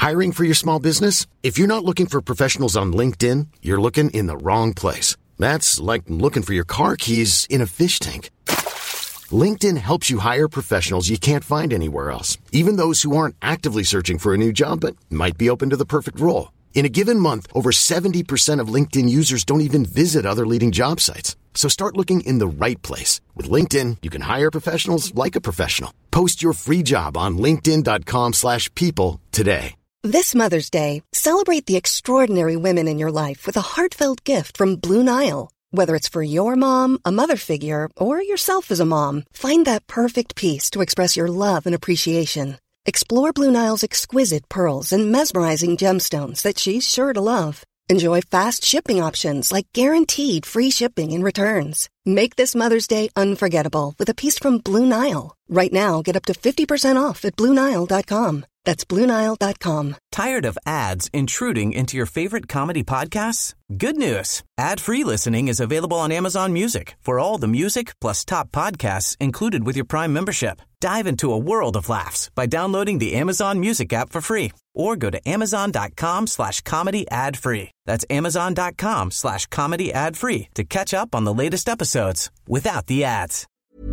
Hiring for your small business? If you're not looking for professionals on LinkedIn, you're looking in the wrong place. That's like looking for your car keys in a fish tank. LinkedIn helps you hire professionals you can't find anywhere else, even those who aren't actively searching for a new job but might be open to the perfect role. In a given month, over 70% of LinkedIn users don't even visit other leading job sites. So start looking in the right place. With LinkedIn, you can hire professionals like a professional. Post your free job on linkedin.com/people today. This Mother's Day, celebrate the extraordinary women in your life with a heartfelt gift from Blue Nile. Whether it's for your mom, a mother figure, or yourself as a mom, find that perfect piece to express your love and appreciation. Explore Blue Nile's exquisite pearls and mesmerizing gemstones that she's sure to love. Enjoy fast shipping options like guaranteed free shipping and returns. Make this Mother's Day unforgettable with a piece from Blue Nile. Right now, get up to 50% off at BlueNile.com. That's BlueNile.com. Tired of ads intruding into your favorite comedy podcasts? Good news. Ad-free listening is available on Amazon Music for all the music plus top podcasts included with your Prime membership. Dive into a world of laughs by downloading the Amazon Music app for free or go to amazon.com/comedy ad-free. That's amazon.com/comedy ad-free to catch up on the latest episodes without the ads.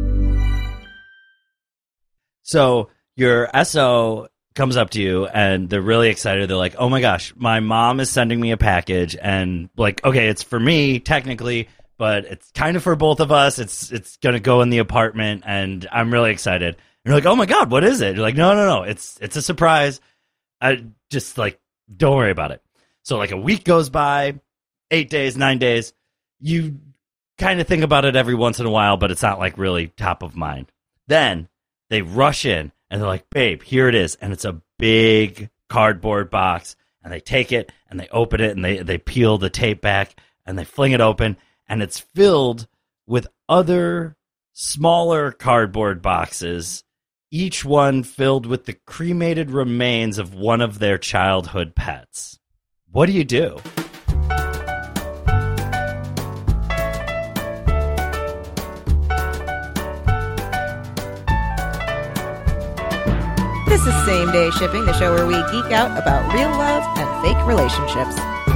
So your SO comes up to you and they're really excited. They're like, oh my gosh, my mom is sending me a package, and like, okay, it's for me technically, but it's kind of for both of us. It's going to go in the apartment and I'm really excited. And you're like, oh my God, what is it? You're like, no. It's a surprise. I just like, don't worry about it. So like a week goes by, 8 days, 9 days. You kind of think about it every once in a while, but it's not like really top of mind. Then they rush in. And they're like, babe, here it is. And it's a big cardboard box. And they take it and they open it and they peel the tape back and they fling it open. And it's filled with other smaller cardboard boxes, each one filled with the cremated remains of one of their childhood pets. What do you do? This is Same Day Shipping, the show where we geek out about real love and fake relationships.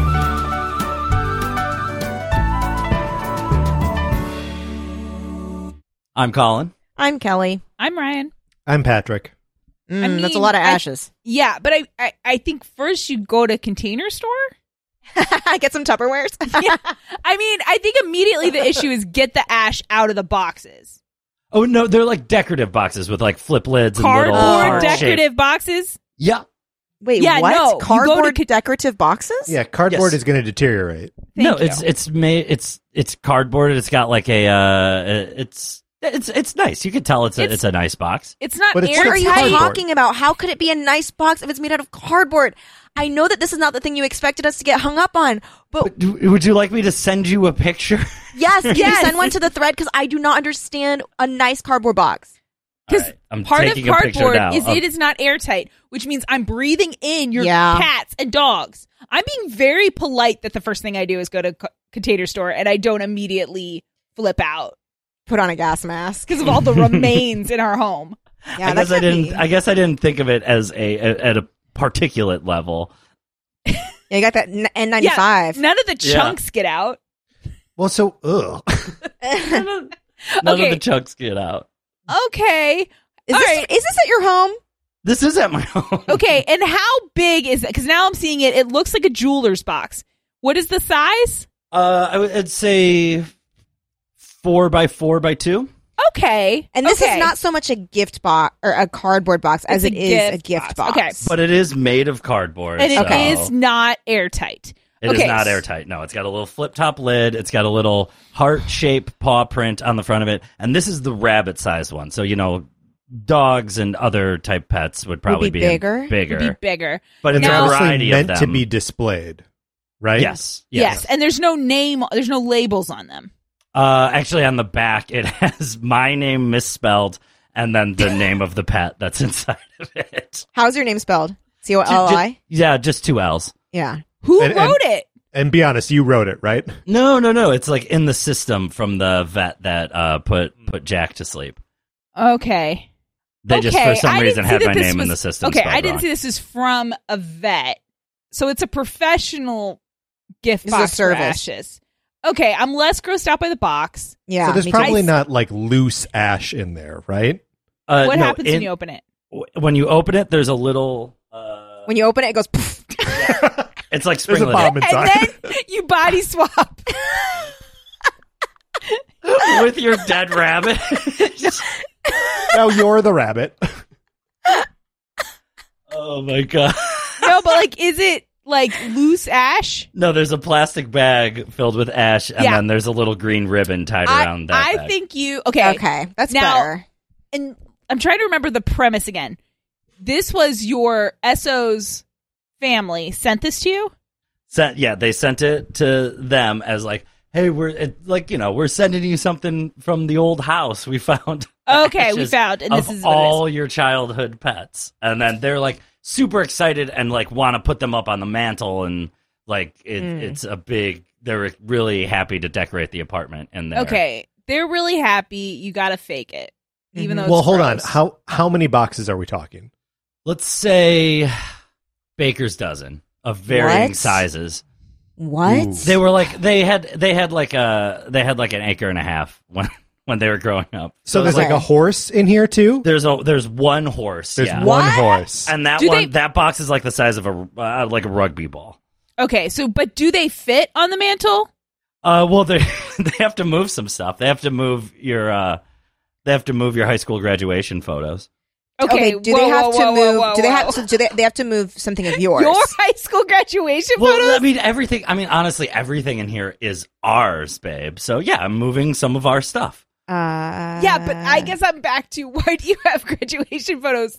I'm Colin. I'm Kelly. I'm Ryan. I'm Patrick. That's a lot of ashes. But I think first you go to Container Store. Get some Tupperwares. Yeah. I mean, I think immediately the issue is get the ash out of the boxes. Oh, no, they're like decorative boxes with like flip lids and little cardboard decorative boxes? Yeah. Wait, yeah, what? No, cardboard decorative boxes? Yeah, cardboard is going to deteriorate. It's cardboard. It's got like it's nice. You can tell it's a nice box. It's not. What are you talking about? How could it be a nice box if it's made out of cardboard? I know that this is not the thing you expected us to get hung up on, but would you like me to send you a picture? Yes, can you send one to the thread? Because I do not understand a nice cardboard box. Because part of cardboard is it is not airtight, which means I'm breathing in your cats and dogs. I'm being very polite that the first thing I do is go to Container Store and I don't immediately flip out. Put on a gas mask because of all the remains in our home. Yeah, I guess I didn't think of it as at a particulate level. Yeah, you got that N95. Yeah, none of the chunks get out. Well, so none of the chunks get out. Okay. Is this at your home? This is at my home. Okay, and how big is it? Because now I'm seeing it. It looks like a jeweler's box. What is the size? I'd say 4 by 4 by 2. Okay. And this is not so much a gift box or a cardboard box as it is a gift box. Okay. But it is made of cardboard. And it is not airtight. It is not airtight. No, it's got a little flip-top lid. It's got a little heart-shaped paw print on the front of it. And this is the rabbit-sized one. So, dogs and other type pets would probably be bigger. Would be bigger. But it's a variety meant of them. to be displayed, right? Yes. And there's no name. There's no labels on them. Actually, on the back, it has my name misspelled and then the name of the pet that's inside of it. How's your name spelled? C-O-L-I? Yeah, just 2 L's. Yeah. Who wrote it? And be honest, you wrote it, right? No. It's like in the system from the vet that put Jack to sleep. Okay. They just, for some reason, had my name in the system. Okay, I didn't wrong. see this is from a vet. So it's a professional gift box for ashes. Okay, I'm less grossed out by the box. Yeah. So there's probably not like loose ash in there, right? What happens when you open it? When you open it, there's a little... when you open it, it goes... Poof. It's like There's a bomb inside. And then you body swap. With your dead rabbit. Now you're the rabbit. Oh my god. No, but like, is it like loose ash? No, there's a plastic bag filled with ash, and then there's a little green ribbon tied around that bag. I think you... Okay, that's now, better. And I'm trying to remember the premise again. This was your SO's family sent this to you? They sent it to them as like, hey, we're sending you something from the old house we found. Okay, we found, and this is what all your childhood pets. And then they're like super excited and like want to put them up on the mantle, and like it's a big. They're really happy to decorate the apartment in there. Okay, they're really happy. You got to fake it, even though. Well, it's hold gross. on. How many boxes are we talking? Let's say baker's dozen of varying sizes. What? Ooh. They were like they had like an acre and a half when they were growing up. So there's like a horse in here too. There's one horse. There's yeah. one horse, and that box is like the size of a like a rugby ball. Okay, but do they fit on the mantle? Well, they have to move some stuff. They have to move your high school graduation photos. Okay, do they have to move? Do they have to move something of yours? Your high school graduation photos? Well, I mean everything. I mean honestly, everything in here is ours, babe. So yeah, I'm moving some of our stuff. Yeah, but I guess I'm back to why do you have graduation photos?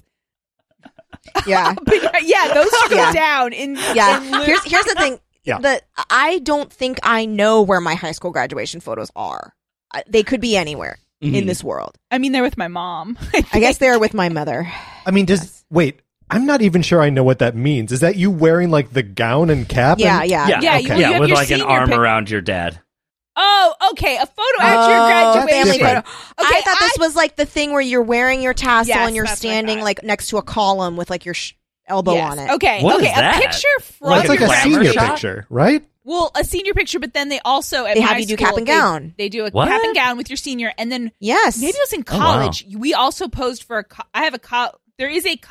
Yeah, yeah, those go down in. Yeah, here's the thing. Yeah. I don't think I know where my high school graduation photos are. They could be anywhere in this world. I mean, they're with my mom. I guess they're with my mother. I mean, wait. I'm not even sure I know what that means. Is that you wearing like the gown and cap? Yeah. You have with your like an arm around your dad. Oh, okay. A photo at your graduation. Family photo. Okay, I thought this was like the thing where you're wearing your tassel and you're that's standing like next to a column with like your elbow on it. Okay. What is a that? picture from That's like a glamour senior shot? picture, right? Well, a senior picture, but then they also at They my have you do school, cap and gown. They do a What? cap and gown with your senior, and then Yes, maybe it was in college. We also posed for there is a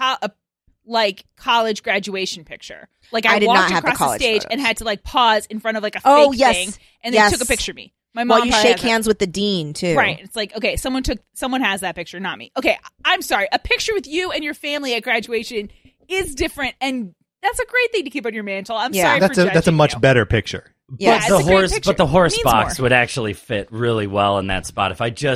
college graduation picture. Like I did walked not have the across the college stage photos. and had to like pause in front of like a Oh, fake yes. thing, and Yes. they took a picture of me. My mom Well, you probably shake has it. hands with the dean too. Right. It's like, okay, someone has that picture, not me. Okay, I'm sorry. A picture with you and your family at graduation is different, and that's a great thing to keep on your mantle. I'm sorry for judging That's a much you. better picture. Yeah, it's a great picture. But the horse Means box more. would actually fit really well in that spot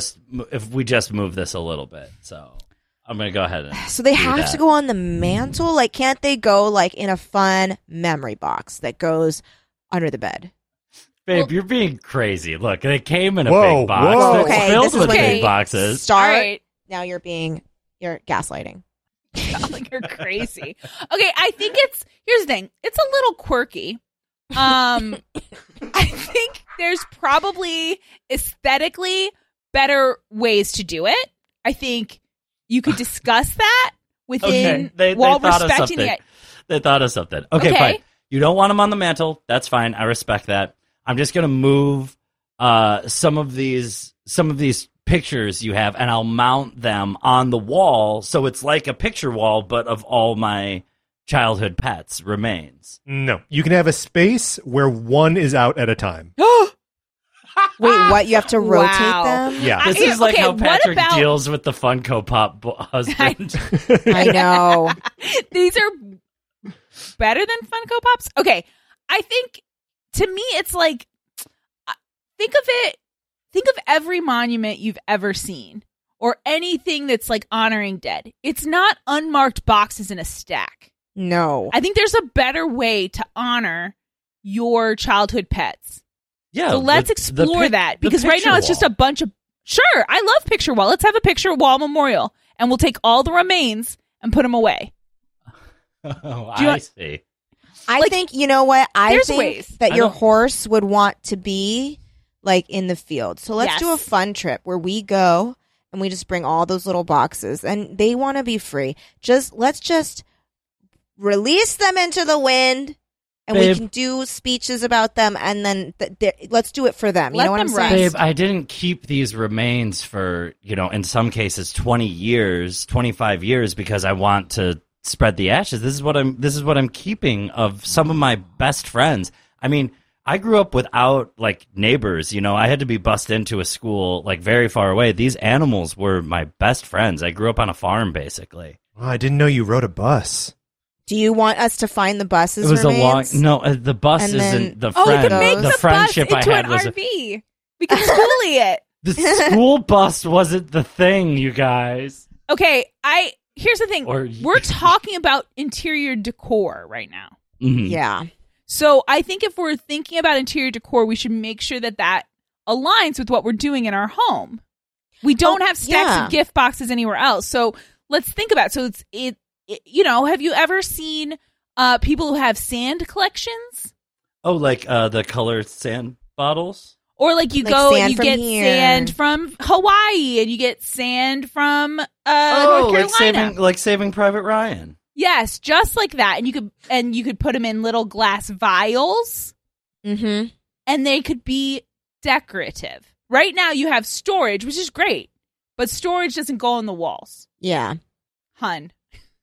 if we just move this a little bit. So I'm gonna go ahead and So they do have that. to go on the mantle? Like, can't they go like in a fun memory box that goes under the bed? Babe, you're being crazy. Look, they came in a Whoa, big box. whoa. They're Okay, filled this is with when big they boxes. Start. All right. Now you're gaslighting. Like you're crazy. Okay, I think here's the thing. It's a little quirky. I think there's probably aesthetically better ways to do it. I think you could discuss that within They while thought of respecting something. the They thought of something. Okay, fine. You don't want them on the mantle. That's fine. I respect that. I'm just gonna move some of these pictures you have, and I'll mount them on the wall, so it's like a picture wall, but of all my childhood pets remains. No, you can have a space where one is out at a time. Wait, what? You have to rotate Wow. them? Yeah. This Here, is like okay, how what Patrick about- deals with the Funko Pop husband. I know. These are better than Funko Pops. Okay, I think to me it's like think of every monument you've ever seen or anything that's like honoring dead. It's not unmarked boxes in a stack. No. I think there's a better way to honor your childhood pets. Yeah, So let's explore that because right now it's just a bunch of sure. I love picture wall. Let's have a picture wall memorial, and we'll take all the remains and put them away. I see. I think, you know what? I there's think ways. that I your don't- horse would want to be like in the field. So let's Yes. do a fun trip where we go and we just bring all those little boxes, and they want to be free. Let's just release them into the wind, and we can do speeches about them, and then let's do it for them. You know what I'm saying? Babe, I didn't keep these remains for, in some cases 20 years, 25 years, because I want to spread the ashes. This is what I'm keeping of some of my best friends. I mean, I grew up without neighbors, I had to be bussed into a school very far away. These animals were my best friends. I grew up on a farm basically. Oh, I didn't know you rode a bus. Do you want us to find the buses? It was the bus isn't the friend. We can make the friendship bus into I had an was RV. We can schoolie it. The school bus wasn't the thing, you guys. Okay, here's the thing. We're talking about interior decor right now. Mm-hmm. Yeah. So I think if we're thinking about interior decor, we should make sure that aligns with what we're doing in our home. We don't have stacks of gift boxes anywhere else. So let's think about it. So have you ever seen people who have sand collections? Oh, the colored sand bottles? Or you go and you get sand from Hawaii and you get sand from North Carolina. Saving Private Ryan. Yes, just like that. And you could put them in little glass vials. Mm-hmm. And they could be decorative. Right now you have storage, which is great. But storage doesn't go on the walls. Yeah. Hun.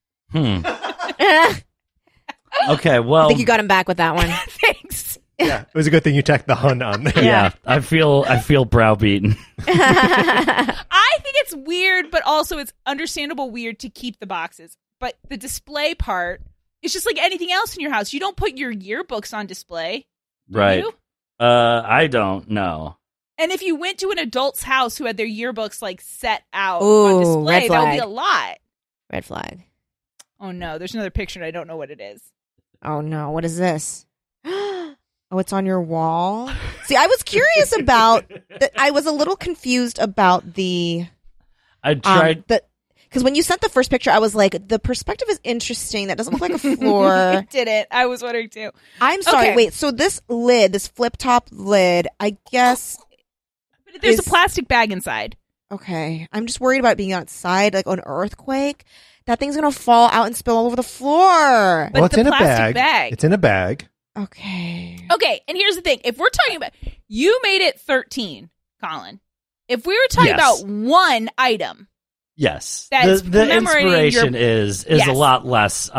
Okay, well, I think you got him back with that one. Thanks. Yeah, it was a good thing you tacked the Hun on there. Yeah, I feel browbeaten. I think it's weird, but also it's understandable weird to keep the boxes. But the display part, it's just like anything else in your house. You don't put your yearbooks on display. Right. You? I don't know. And if you went to an adult's house who had their yearbooks set out on display, that would be a lot. Red flag. Oh no, there's another picture and I don't know what it is. Oh no, what is this? Oh, it's on your wall? See, I was curious about I was a little confused about the I tried because when you sent the first picture, I was like, the perspective is interesting. That doesn't look like a floor. It didn't. I was wondering too. I'm sorry. Okay. Wait, so this flip top lid, I guess but there's a plastic bag inside. Okay. I'm just worried about it being outside, like an earthquake. That thing's going to fall out and spill all over the floor. Well, it's in a bag. It's in a bag. Okay. Okay, and here's the thing. If we're talking about... You made it 13, Colin. If we were talking about one item... Yes. The inspiration is a lot less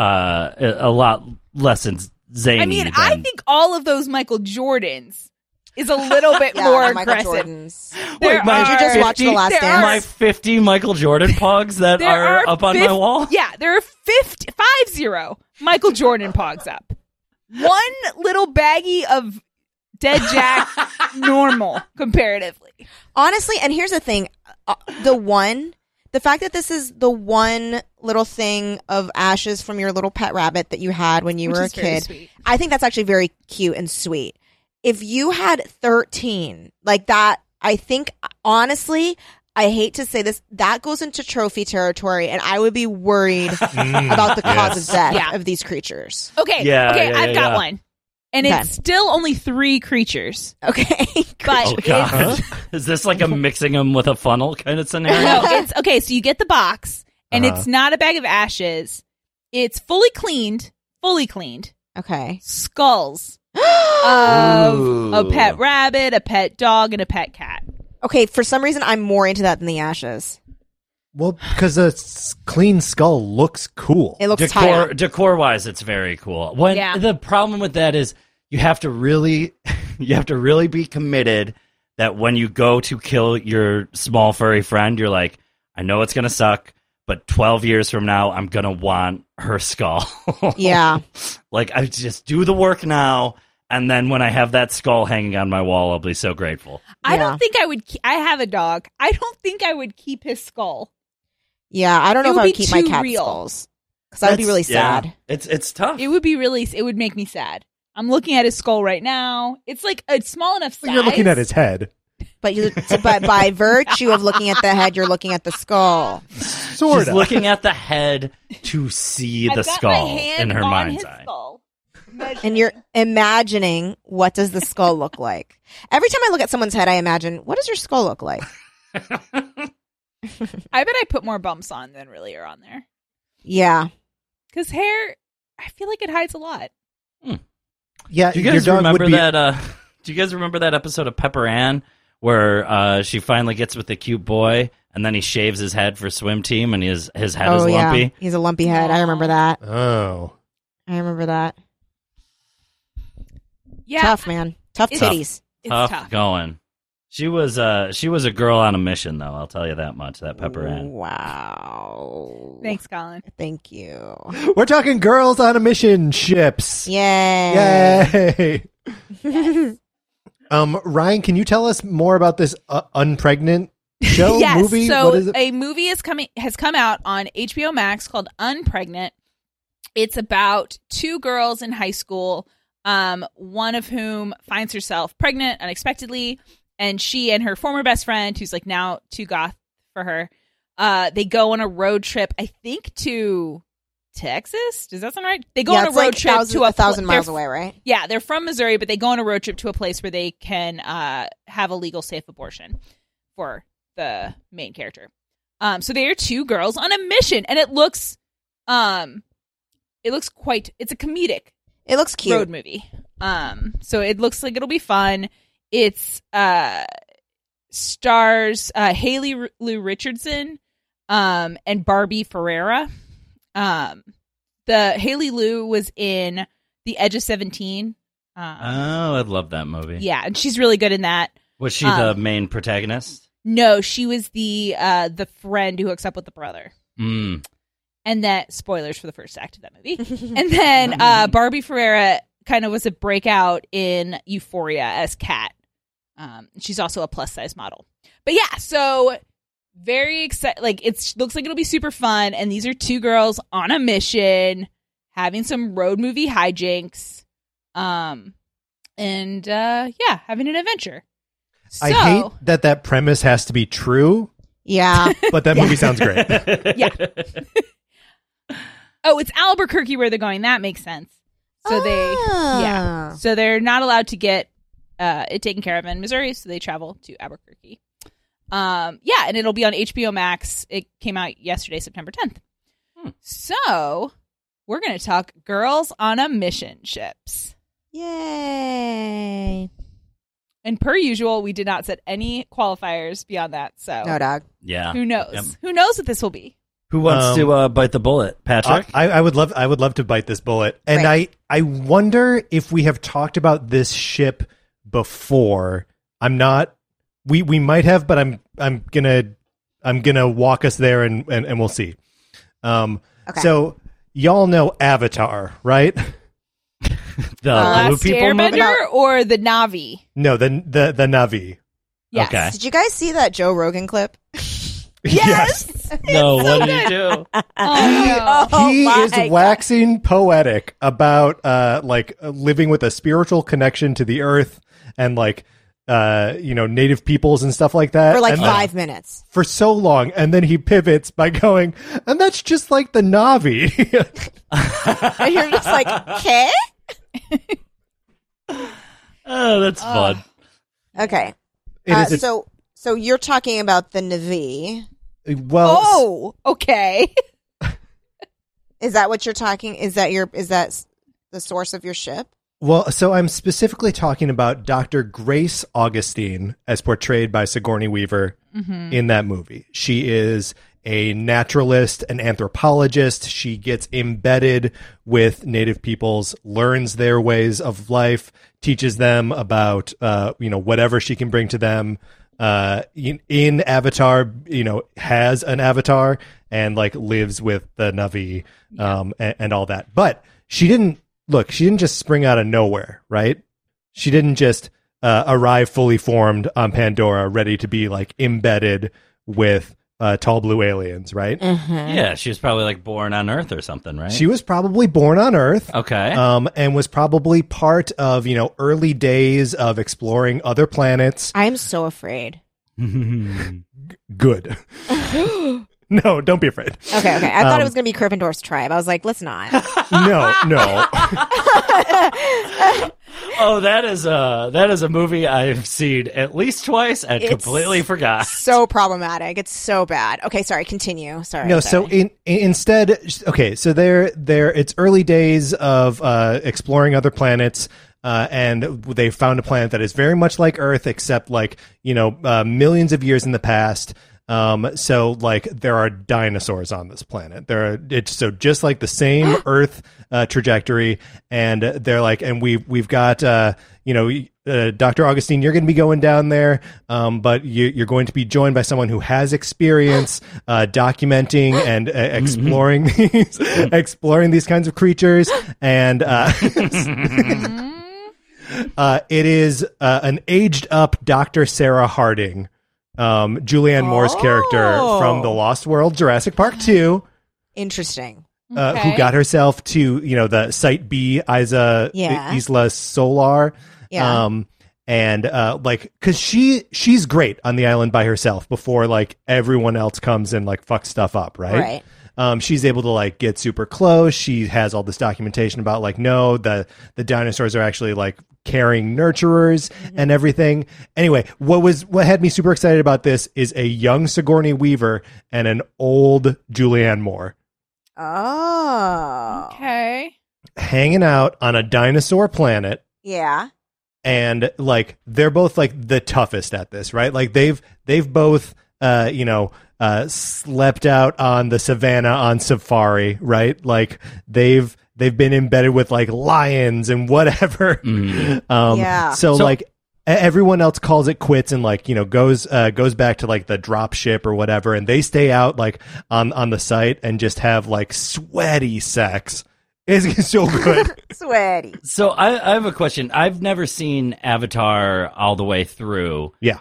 zany. I mean, I think all of those Michael Jordans is a little bit more aggressive. Wait, did you just watch The Last Dance? My 50 Michael Jordan pogs that are up on my wall? Yeah, there are 50 Michael Jordan pogs up. One little baggie of Dead Jack, normal, comparatively. Honestly, and here's the thing. The fact that this is the one little thing of ashes from your little pet rabbit that you had when you were a kid, I think that's actually very cute and sweet. If you had 13 like that, I think, honestly, I hate to say this, that goes into trophy territory, and I would be worried about the cause of death of these creatures. Okay, I've got one. And it's still only 3 creatures. Okay. But oh, God. Is this like a mixing them with a funnel kind of scenario? No, it's okay. So you get the box, and it's not a bag of ashes. It's fully cleaned. Okay. Skulls of a pet rabbit, a pet dog, and a pet cat. Okay, for some reason, I'm more into that than the ashes. Well, because a clean skull looks cool. It looks decor-wise, it's very cool. The problem with that is you have to really be committed that when you go to kill your small furry friend, you're like, I know it's gonna suck, but 12 years from now, I'm gonna want her skull. Yeah. Like, I just do the work now. And then when I have that skull hanging on my wall, I'll be so grateful. I don't think I would. I have a dog. I don't think I would keep his skull. Yeah, I don't know if I would keep my cat's skulls. Because I would be really sad. It's tough. It would make me sad. I'm looking at his skull right now. It's like a small enough size. You're looking at his head. But by virtue of looking at the head, you're looking at the skull. Sort of. She's looking at the head to see the skull in her mind's eye. Skull. And you're imagining, what does the skull look like? Every time I look at someone's head, I imagine, what does your skull look like? I bet I put more bumps on than really are on there. Yeah. Because hair, I feel like it hides a lot. Yeah. Do you guys remember that? Do you guys remember that episode of Pepper Ann where she finally gets with the cute boy and then he shaves his head for swim team and his head is lumpy? Yeah. He's a lumpy head. I remember that. Oh. I remember that. Yeah. Tough, man. Tough titties. Tough going. She was a girl on a mission, though. I'll tell you that much. That Pepper Ann. Wow. Thanks, Colin. Thank you. We're talking girls on a mission ships. Yay! Yay! Ryan, can you tell us more about this Unpregnant show? Yes. Movie? So what is it? a movie has come out on HBO Max called Unpregnant. It's about two girls in high school, one of whom finds herself pregnant unexpectedly. And she and her former best friend, who's like now too goth for her, they go on a road trip, I think to Texas. Does that sound right? They go on a road trip to 1,000 miles away, right? Yeah, they're from Missouri, but they go on a road trip to a place where they can have a legal, safe abortion for the main character. So they are two girls on a mission, and it looks it's a comedic. It looks cute. Road movie. So it looks like it'll be fun. It's stars Haley Lou Richardson and Barbie Ferreira. The Haley Lou was in The Edge of 17. I love that movie. Yeah, and she's really good in that. Was she the main protagonist? No, she was the friend who hooks up with the brother. Mm. And that, spoilers for the first act of that movie. And then Barbie Ferreira kind of was a breakout in Euphoria as Kat. She's also a plus size model. But yeah, so very excited. Like, it looks like it'll be super fun. And these are two girls on a mission, having some road movie hijinks, and having an adventure. So, I hate that premise has to be true. Yeah. But that movie sounds great. Yeah. Oh, it's Albuquerque where they're going. That makes sense. So so they're not allowed to get it taken care of in Missouri, so they travel to Albuquerque. And it'll be on HBO Max. It came out yesterday, September 10th. So we're going to talk girls on a mission ships. Yay. And per usual, we did not set any qualifiers beyond that. So no, dog. Yeah. Who knows? Yep. Who knows what this will be? Who wants to bite the bullet, Patrick? I would love to bite this bullet. And right. I wonder if we have talked about this ship before. I'm not. We might have, but I'm gonna walk us there and we'll see. Okay. So y'all know Avatar, right? The Last Blue People movie? Or the Na'vi? No, the Na'vi. Yes. Okay. Did you guys see that Joe Rogan clip? Yes. No, what did he do? He is waxing poetic about living with a spiritual connection to the earth and native peoples and stuff like that. For 5 minutes. For so long. And then he pivots by going, and that's just like the Na'vi. And you're just like, okay? Oh, that's fun. Okay. So you're talking about the Na'vi. Well, okay. Is that what you're talking? Is that the source of your ship? Well, so I'm specifically talking about Dr. Grace Augustine as portrayed by Sigourney Weaver in that movie. She is a naturalist, an anthropologist. She gets embedded with native peoples, learns their ways of life, teaches them about, whatever she can bring to them. In Avatar, has an avatar and lives with the Na'vi, and all that. But she didn't just spring out of nowhere, right? She didn't just arrive fully formed on Pandora, ready to be embedded with tall blue aliens, right? Mm-hmm. Yeah, she was probably born on Earth or something, right? She was probably born on Earth. Okay. And was probably part of, early days of exploring other planets. I'm so afraid. Good. No, don't be afraid. Okay. I thought it was going to be Gryffindor's tribe. I was like, let's not. No. Oh, that is a movie I've seen at least twice and completely forgot. So problematic. It's so bad. Okay, sorry. Continue. Sorry. No, so instead, okay, so they're it's early days of exploring other planets. And they found a planet that is very much like Earth, except millions of years in the past. So like there are dinosaurs on this planet. It's so just like the same Earth trajectory, and they're like, and we've got Dr. Augustine, you're going to be going down there, but you're going to be joined by someone who has experience documenting and exploring these kinds of creatures, and it is an aged up Dr. Sarah Harding, Julianne Moore's character from The Lost World, Jurassic Park 2. Interesting. Who got herself to, the Site B, Isla Solar. Yeah. Cause she's great on the island by herself before like everyone else comes and like fucks stuff up. Right. She's able to like get super close. She has all this documentation about like, no, the dinosaurs are actually like carrying nurturers and everything. Anyway, what had me super excited about this is a young Sigourney Weaver and an old Julianne Moore. Oh. Okay. Hanging out on a dinosaur planet. Yeah. And like they're both like the toughest at this, right? Like they've both slept out on the savannah on safari, right? Like they've been embedded with like lions and whatever. So like everyone else calls it quits and like goes back to like the drop ship or whatever, and they stay out like on the site and just have like sweaty sex. It's so good. Sweaty. So I have a question. I've never seen Avatar all the way through. Yeah.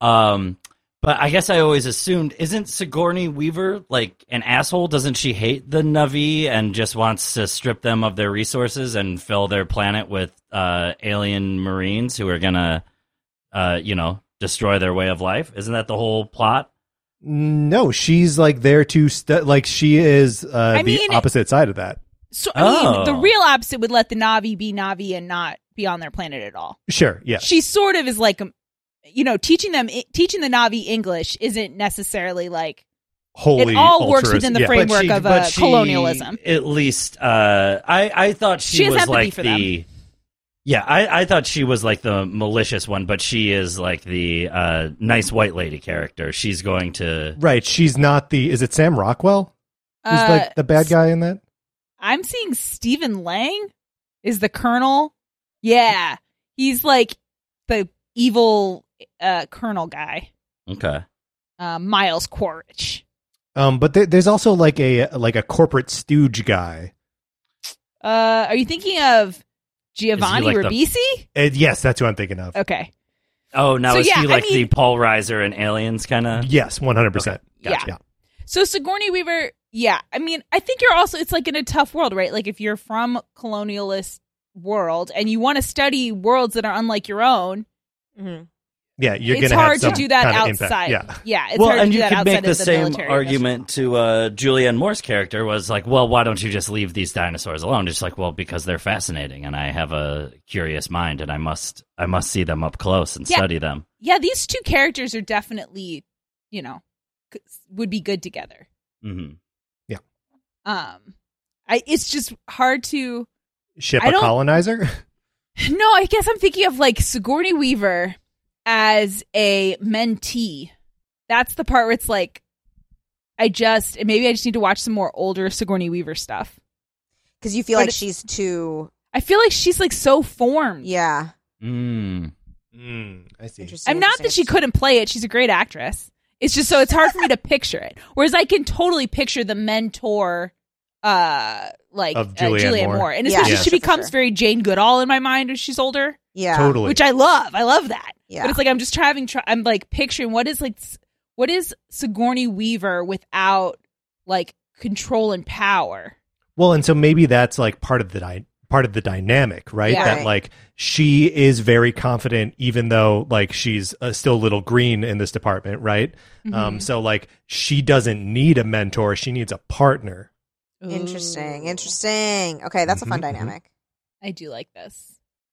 But I guess I always assumed, isn't Sigourney Weaver like an asshole? Doesn't she hate the Na'vi and just wants to strip them of their resources and fill their planet with alien Marines who are gonna, destroy their way of life? Isn't that the whole plot? No, she's like there to she is the opposite side of that. So I mean, the real opposite would let the Na'vi be Na'vi and not be on their planet at all. Sure, yeah. She sort of is like, teaching the Na'vi English isn't necessarily like wholly. It all works within the framework of colonialism. At least, I thought she was like the. Yeah, I thought she was like the malicious one, but she is like the nice white lady character. She's going to She's not the. Is it Sam Rockwell? Who's like the bad guy in that? I'm seeing Stephen Lang is the Colonel. Yeah, he's like the evil Colonel guy. Okay. Miles Quaritch. But there's also like a corporate stooge guy. Are you thinking of Giovanni like Ribisi? Yes, that's who I'm thinking of. Okay. Oh, now is he like the Paul Reiser in Aliens kind of? Yes, 100%. Okay. Gotcha. Yeah. So Sigourney Weaver, yeah. I mean, I think you're also, it's like in a tough world, right? Like if you're from colonialist world and you want to study worlds that are unlike your own. Mm-hmm. Yeah, it's hard to do that outside. Yeah, it's hard to do that outside. And you could make the same military argument to Julianne Moore's character was like, well, why don't you just leave these dinosaurs alone? It's like, well, because they're fascinating, and I have a curious mind, and I must see them up close and study them. Yeah, these two characters are definitely, would be good together. Mm-hmm. Yeah. It's just hard to ship a colonizer. No, I guess I'm thinking of like Sigourney Weaver as a mentee. That's the part where it's like, maybe I just need to watch some more older Sigourney Weaver stuff. Because you feel like she's too... I feel like she's like so formed. Yeah. I see. I'm not that she couldn't play it. She's a great actress. It's just so it's hard for me to picture it. Whereas I can totally picture the mentor of Julianne Moore. And especially she becomes very Jane Goodall in my mind as she's older. Yeah. Totally. Which I love. I love that. Yeah. But it's like I'm like picturing what is Sigourney Weaver without like control and power. Well, and so maybe that's like part of the dynamic, right? Yeah, that like she is very confident, even though like she's still a little green in this department, right? Mm-hmm. So like she doesn't need a mentor; she needs a partner. Interesting. Okay, that's a fun dynamic. I do like this.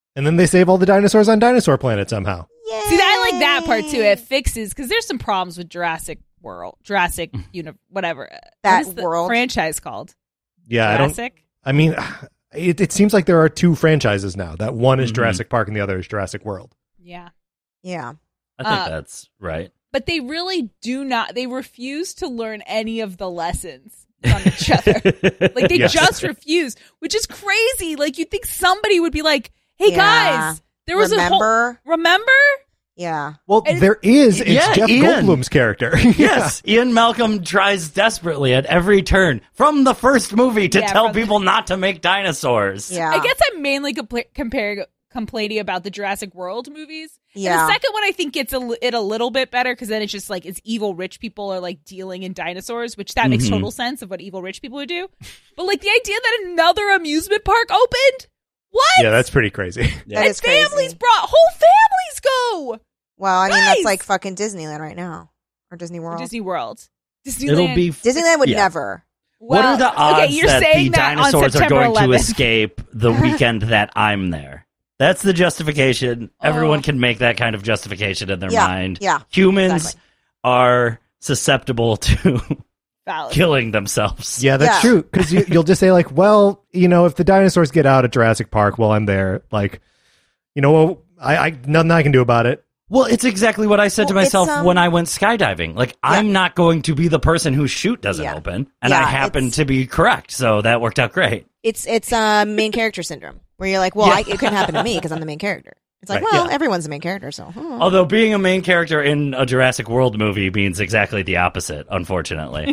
And then they save all the dinosaurs on Dinosaur Planet somehow. Yay. See, I like that part too. It fixes, because there's some problems with Jurassic World, whatever. That what is the world franchise called? Yeah, Jurassic? I mean, it seems like there are two franchises now. That one is Jurassic Park and the other is Jurassic World. Yeah. Yeah. I think that's right. But they really do not. They refuse to learn any of the lessons from each other. Like, they just refuse, which is crazy. Like, you'd think somebody would be like, hey, guys, there was a whole... Remember? Yeah. Well, there is. It's Jeff Goldblum's character. Yes. Ian Malcolm tries desperately at every turn from the first movie to tell people not to make dinosaurs. Yeah. I guess I'm mainly complaining about the Jurassic World movies. Yeah. And the second one, I think gets it a little bit better, because then it's just like, it's evil rich people are like dealing in dinosaurs, which that makes total sense of what evil rich people would do. But like the idea that another amusement park opened? What? Yeah, that's pretty crazy. That is families crazy. whole families go. Well, I mean, that's like fucking Disneyland right now. Or Disney World. Disney World. It'll be Disneyland would never. What are the odds that the dinosaurs are going 11th. to escape the weekend that I'm there? That's the justification. Everyone can make that kind of justification in their mind. Yeah. Humans are susceptible to killing themselves. Yeah, that's true. Because you'll just say, like, well, if the dinosaurs get out at Jurassic Park while I'm there, like, nothing I can do about it. Well, it's exactly what I said to myself when I went skydiving. Like, I'm not going to be the person whose chute doesn't open, and I happen to be correct, so that worked out great. It's main character syndrome, where you're like, well, it couldn't happen to me because I'm the main character. It's like, everyone's the main character, so. Although being a main character in a Jurassic World movie means exactly the opposite, unfortunately.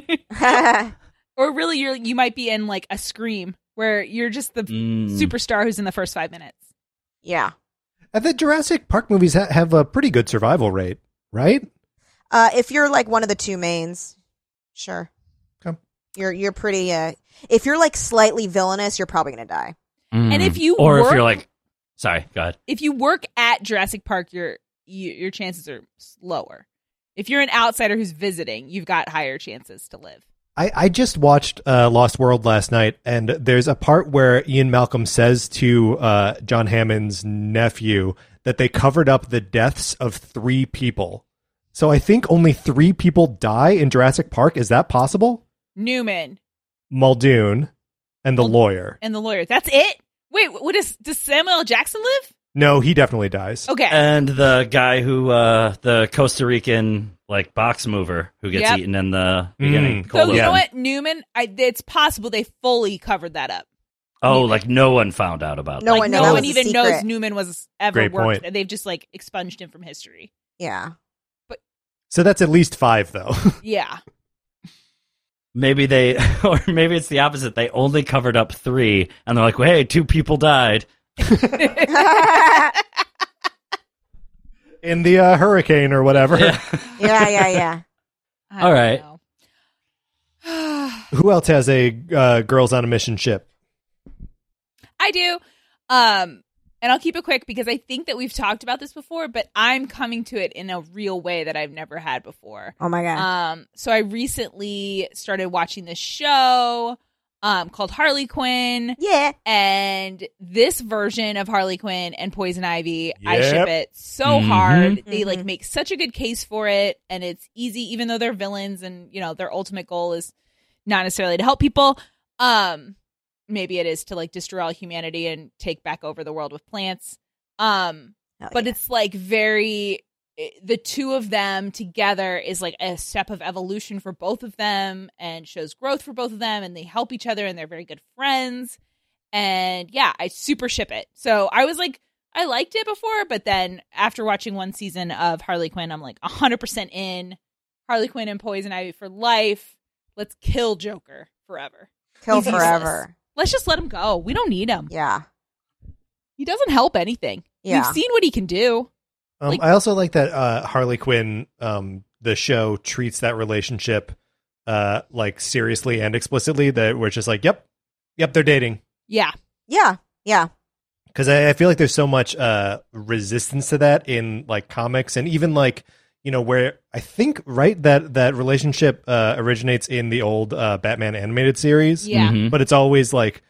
Or really, you might be in like a Scream, where you're just the superstar who's in the first 5 minutes. Yeah. The Jurassic Park movies have a pretty good survival rate, right? If you're like one of the two mains, sure. Okay. You're pretty. If you're like slightly villainous, you're probably gonna die. And if you if you're like, sorry, go ahead. If you work at Jurassic Park, your chances are lower. If you're an outsider who's visiting, you've got higher chances to live. I just watched Lost World last night, and there's a part where Ian Malcolm says to John Hammond's nephew that they covered up the deaths of 3 people. So I think only 3 people die in Jurassic Park. Is that possible? Newman, Muldoon, and the lawyer. And the lawyer. That's it? Wait, does Samuel L. Jackson live? No, he definitely dies. Okay. And the guy who, the Costa Rican, like, box mover who gets eaten in the beginning. So you know what, Newman, it's possible they fully covered that up. Oh, like no one found out about that. No one even knows Newman was ever Great worked. point. They've just like expunged him from history. Yeah. So that's at least 5, though. Yeah. Maybe or maybe it's the opposite. They only covered up 3, and they're like, well, hey, 2 people died. In the hurricane or whatever. Yeah. All right. Who else has a Girls on a Mission ship? I do. And I'll keep it quick because I think that we've talked about this before, but I'm coming to it in a real way that I've never had before. Oh my God. So I recently started watching this show called Harley Quinn. Yeah. And this version of Harley Quinn and Poison Ivy, I ship it so hard. They like make such a good case for it, and it's easy, even though they're villains and, their ultimate goal is not necessarily to help people. Maybe it is to like destroy all humanity and take back over the world with plants. But it's like the two of them together is like a step of evolution for both of them and shows growth for both of them, and they help each other and they're very good friends. And yeah, I super ship it. So I was like, I liked it before, but then after watching one season of Harley Quinn, I'm like 100% in. Harley Quinn and Poison Ivy for life. Let's kill Joker forever. He's forever. Let's just let him go. We don't need him. Yeah. He doesn't help anything. Yeah. We've seen what he can do. I also like that Harley Quinn, the show, treats that relationship like seriously and explicitly. That we're just like, yep, they're dating. Yeah. Because I feel like there's so much resistance to that in like comics, and even like where I think that relationship originates in the old Batman animated series. Yeah. But it's always like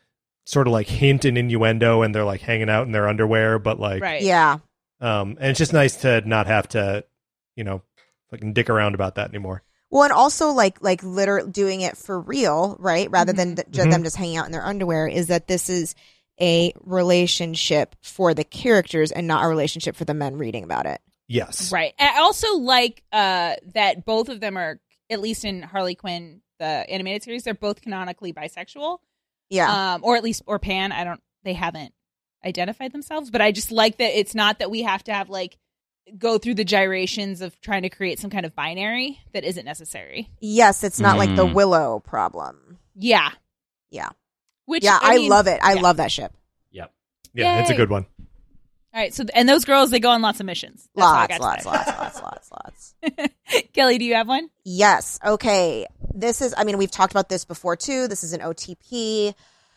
sort of like hint and innuendo, and they're like hanging out in their underwear, but like, right. Yeah. And it's just nice to not have to, fucking dick around about that anymore. Well, and also like literally doing it for real, right? Rather than them just hanging out in their underwear, is that this is a relationship for the characters and not a relationship for the men reading about it. Yes. Right. I also like that both of them are, at least in Harley Quinn, the animated series, they're both canonically bisexual. Yeah. Or pan. They haven't identified themselves, but I just like that it's not that we have to have like go through the gyrations of trying to create some kind of binary that isn't necessary. Yes, it's not like the Willow problem. Yeah. Yeah. Which I love it. I love that ship. Yep. Yeah, Yay. it's a good one. All right, so and those girls, they go on lots of missions. That's Lots. Kelly, do you have one? Yes. Okay. This is, we've talked about this before too. This is an OTP.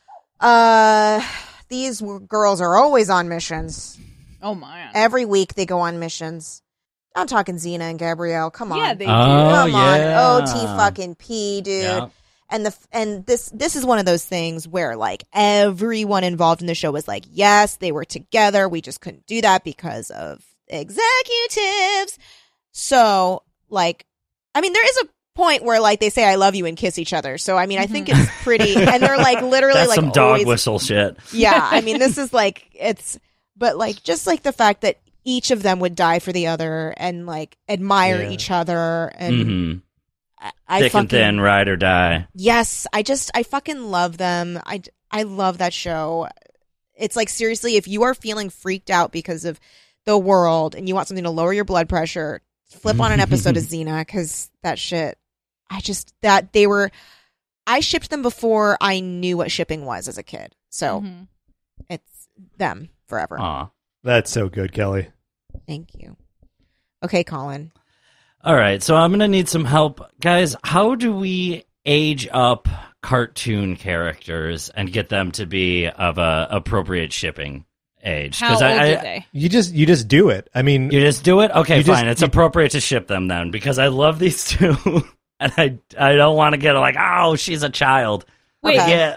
These girls are always on missions. Oh my! Every week they go on missions. I'm talking Xena and Gabrielle. Come on. Yeah, they do. Come on. OT fucking P, dude. Yeah. And this is one of those things where like everyone involved in the show was like, yes, they were together. We just couldn't do that because of executives. So like, there is a point where like they say I love you and kiss each other. So I think it's pretty, and they're like literally That's like some dog always, whistle shit. Yeah, this is like but like just like the fact that each of them would die for the other and like admire each other and I thick and thin, ride or die. Yes, I fucking love them. I love that show. It's like seriously, if you are feeling freaked out because of the world and you want something to lower your blood pressure, flip on an episode of Xena, because that shit. I shipped them before I knew what shipping was as a kid. So it's them forever. Aw. That's so good, Kelly. Thank you. Okay, Colin. All right, so I'm going to need some help. Guys, how do we age up cartoon characters and get them to be of a appropriate shipping age? How old are they? You just do it. You just do it? Okay, fine. It's appropriate to ship them then, because I love these two, and I don't want to get like, oh, she's a child. Wait, okay.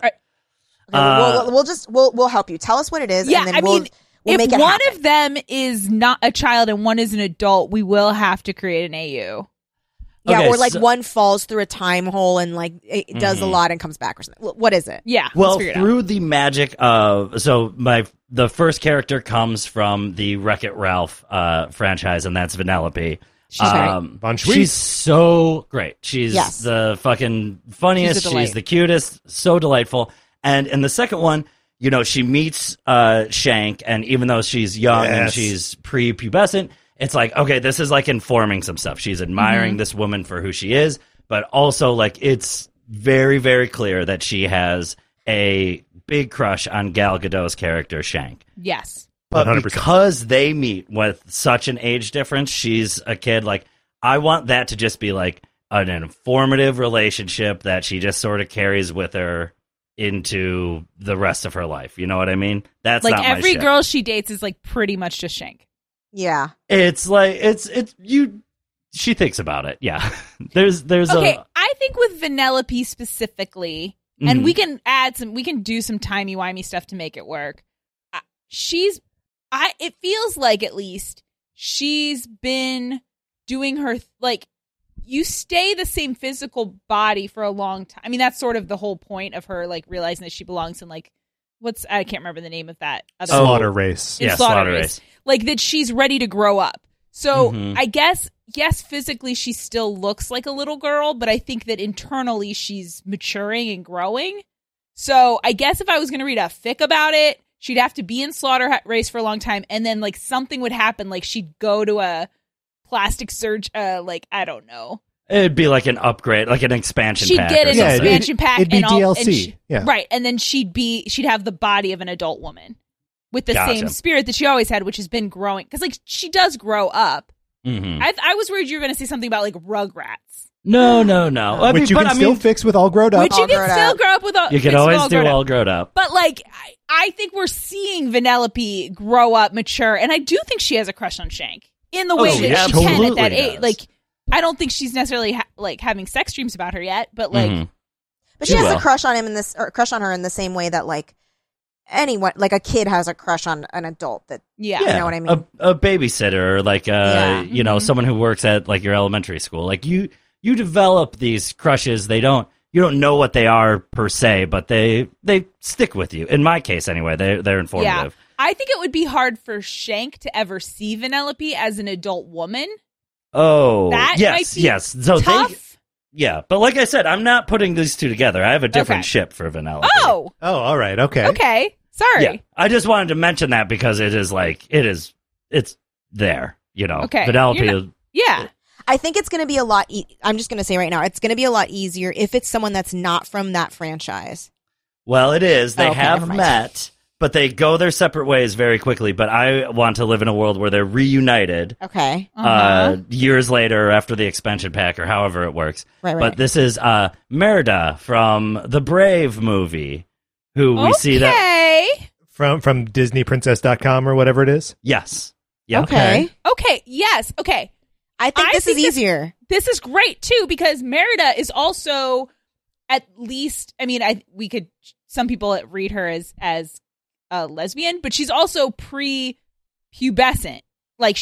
We'll help you. Tell us what it is, and then we'll if make it one happen. of them is not a child and one is an adult, we will have to create an AU. Yeah, okay, or like one falls through a time hole and like it does a lot and comes back or something. What is it? Yeah. Well, through the magic of the first character comes from the Wreck-It Ralph franchise, and that's Vanellope. She's so great. She's the fucking funniest. She's the cutest. So delightful. And in the second one, she meets Shank, and even though she's young and she's prepubescent, it's like, okay, this is like informing some stuff. She's admiring this woman for who she is, but also like it's very, very clear that she has a big crush on Gal Gadot's character, Shank. Yes. But 100%. because they meet with such an age difference, she's a kid, like, I want that to just be like an informative relationship that she just sort of carries with her into the rest of her life. You know what I mean? That's like not every my girl she dates is like pretty much just Shank. Yeah. It's like she thinks about it. Yeah. there's okay, I think with Vanellope specifically, and we can do some timey-wimey stuff to make it work. It feels like at least she's been doing her like, you stay the same physical body for a long time. That's sort of the whole point of her like realizing that she belongs in like I can't remember the name of that other Slaughter Race. Yeah, Slaughter Race. Like that she's ready to grow up. So I guess yes, physically she still looks like a little girl, but I think that internally she's maturing and growing. So I guess if I was going to read a fic about it, she'd have to be in Slaughter Race for a long time, and then like something would happen, like she'd go to a plastic surgeon, like I don't know. It'd be like an upgrade, like an expansion pack. She'd get an expansion pack. It'd be and DLC. Right, and then she'd have the body of an adult woman with the same spirit that she always had, which has been growing. Because like she does grow up. I was worried you were going to say something about like Rugrats. No. Which you can still fix with All Grown Up. Which you can still grow up with all. You can always do All Grown Up. But like, I think we're seeing Vanellope grow up, mature, and I do think she has a crush on Shank in the way that she can at that age. Like, I don't think she's necessarily like having sex dreams about her yet, but like, but she has a crush on him crush on her in the same way that like anyone, like a kid has a crush on an adult that, you know what I mean? A babysitter, or like, you know, someone who works at like your elementary school. Like you develop these crushes. You don't know what they are per se, but they stick with you. In my case, anyway, they're informative. Yeah. I think it would be hard for Shank to ever see Vanellope as an adult woman. Oh, that yes. So tough. But like I said, I'm not putting these two together. I have a different ship for Vanellope. Oh, all right, okay. Sorry. Yeah, I just wanted to mention that because it's there. You know, okay. Vanellope. I think it's going to be a lot. I'm just going to say right now, it's going to be a lot easier if it's someone that's not from that franchise. Well, it is. They have met, but they go their separate ways very quickly. But I want to live in a world where they're reunited. Okay. Years later, after the expansion pack, or however it works. Right. But this is Merida from the Brave movie, who we see that from DisneyPrincess.com or whatever it is. Yes. Yeah. Okay. Yes. Okay. I think this is easier. This is great too, because Merida is also, at least, I mean, some people read her as a lesbian, but she's also pre-pubescent. Like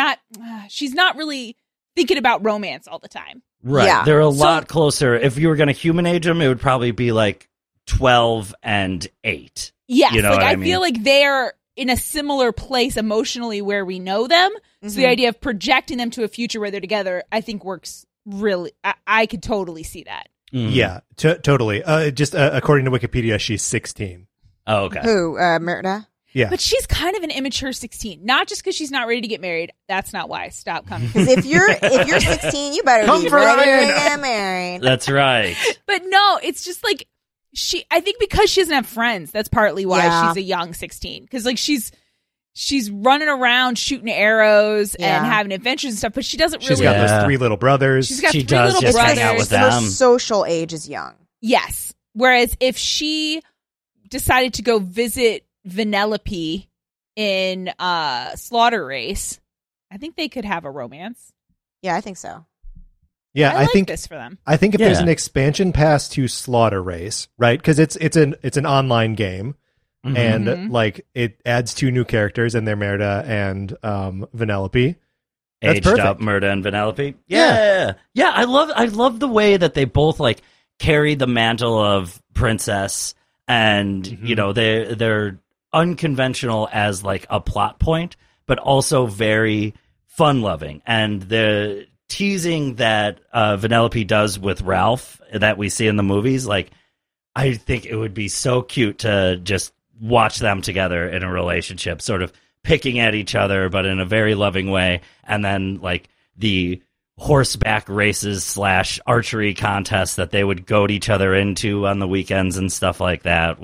she's not really thinking about romance all the time. Right. Yeah. They're a lot closer. If you were going to human age them, it would probably be like 12 and 8. Yes. You know I mean? feel like they're in a similar place emotionally where we know them. Mm-hmm. So the idea of projecting them to a future where they're together, I think works really. I could totally see that. Mm-hmm. Yeah, totally. Just according to Wikipedia, she's 16. Oh, okay. Who, Merida? Yeah. But she's kind of an immature 16. Not just because she's not ready to get married. That's not why. Stop coming. Because if you're 16, you better be ready to get married. That's right. But no, it's just like I think because she doesn't have friends, that's partly why she's a young 16. Because like she's running around shooting arrows and having adventures and stuff, but she doesn't really. She's got those 3 little brothers. She's got she 3 does little just brothers. hang out with Her them. social age is young. Yes. Whereas if she decided to go visit Vanellope in Slaughter Race, I think they could have a romance. Yeah, I think so. Yeah, I think this for them. I think if there's an expansion pass to Slaughter Race, right? Because it's an online game, and like it adds 2 new characters, and they're Merida and Vanellope. That's Aged perfect. up Merida and Vanellope. Yeah. I love the way that they both like carry the mantle of princess, and you know they're unconventional as like a plot point, but also very fun loving, and the teasing that Vanellope does with Ralph that we see in the movies, like I think it would be so cute to just watch them together in a relationship, sort of picking at each other but in a very loving way, and then like the horseback races / archery contests that they would goad each other into on the weekends and stuff like that.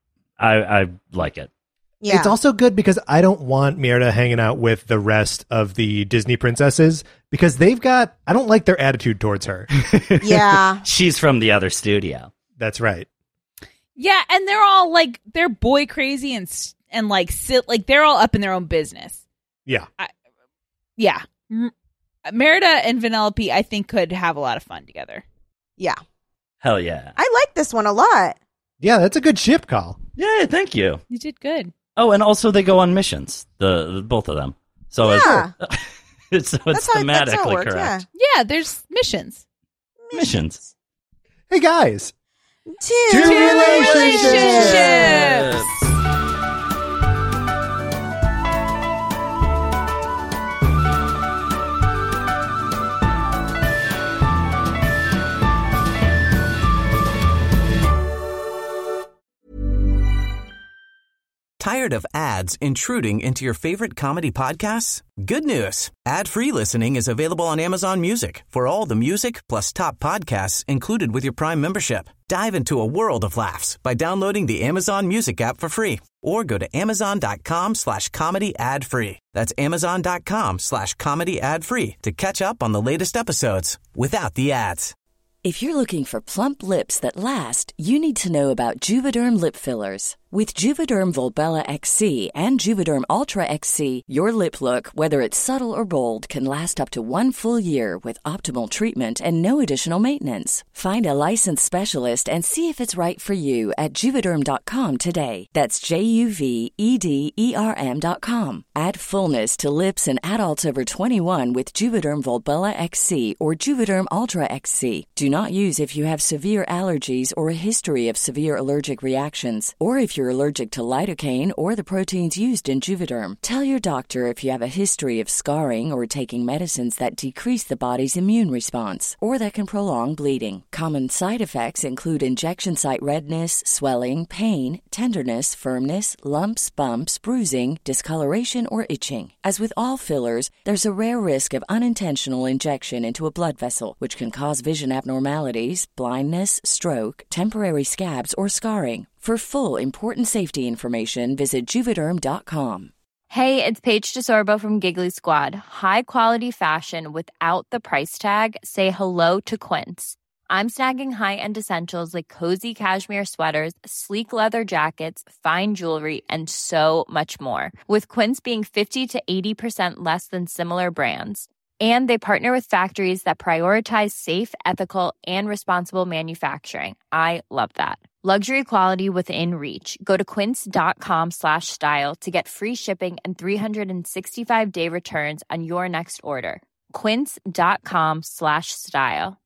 I like it. Yeah. It's also good because I don't want Merida hanging out with the rest of the Disney princesses because I don't like their attitude towards her. Yeah. She's from the other studio. That's right. Yeah, and they're all like, they're boy crazy and like they're all up in their own business. Yeah. Merida and Vanellope, I think, could have a lot of fun together. Yeah. Hell yeah. I like this one a lot. Yeah, that's a good ship call. Yeah, thank you. You did good. Oh, and also they go on missions, the both of them. So it's thematically correct. Yeah, there's missions. Missions. Hey guys. Two relationships. Tired of ads intruding into your favorite comedy podcasts? Good news. Ad-free listening is available on Amazon Music for all the music plus top podcasts included with your Prime membership. Dive into a world of laughs by downloading the Amazon Music app for free or go to amazon.com/comedy ad-free. That's amazon.com/comedy ad-free to catch up on the latest episodes without the ads. If you're looking for plump lips that last, you need to know about Juvederm lip fillers. With Juvederm Volbella XC and Juvederm Ultra XC, your lip look, whether it's subtle or bold, can last up to 1 full year with optimal treatment and no additional maintenance. Find a licensed specialist and see if it's right for you at Juvederm.com today. That's JUVEDERM.com. Add fullness to lips in adults over 21 with Juvederm Volbella XC or Juvederm Ultra XC. Do not use if you have severe allergies or a history of severe allergic reactions, or if you're allergic to lidocaine or the proteins used in Juvederm. Tell your doctor if you have a history of scarring or taking medicines that decrease the body's immune response or that can prolong bleeding. Common side effects include injection site redness, swelling, pain, tenderness, firmness, lumps, bumps, bruising, discoloration, or itching. As with all fillers, there's a rare risk of unintentional injection into a blood vessel, which can cause vision abnormalities, blindness, stroke, temporary scabs, or scarring. For full, important safety information, visit Juvederm.com. Hey, it's Paige DeSorbo from Giggly Squad. High quality fashion without the price tag. Say hello to Quince. I'm snagging high-end essentials like cozy cashmere sweaters, sleek leather jackets, fine jewelry, and so much more. With Quince being 50 to 80% less than similar brands. And they partner with factories that prioritize safe, ethical, and responsible manufacturing. I love that. Luxury quality within reach. Go to quince.com/style to get free shipping and 365-day returns on your next order. Quince.com/style.